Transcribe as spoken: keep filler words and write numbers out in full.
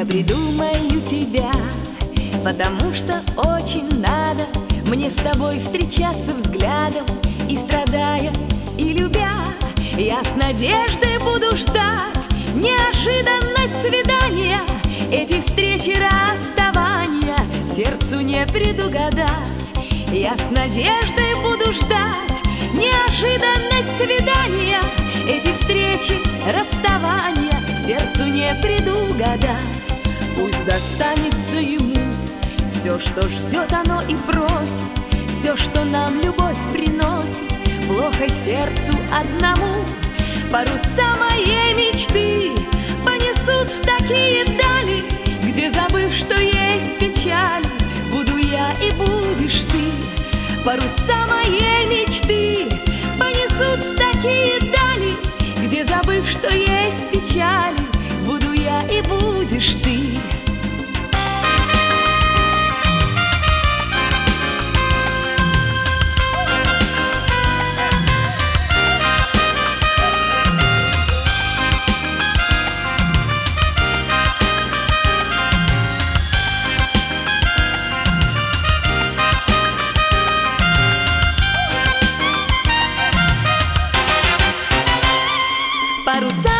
придумаю тебя, потому что очень надо мне с тобой встречаться взглядом. И страдая, и любя, я с надеждой буду ждать неожиданность свидания. Эти встречи, расставания сердцу не предугадать. Я с надеждой буду ждать неожиданность свидания. Эти встречи, расставания сердцу не предугадать. Пусть достанется ему все, что ждет оно и просит, все, что нам любовь приносит. Плохо сердцу одному, паруса моей мечты понесут в такие дали, где, забыв, что есть печаль, буду я и будешь ты. Паруса моей мечты понесут в такие дали, где, забыв, что есть печаль, буду я и будешь ты. Паруса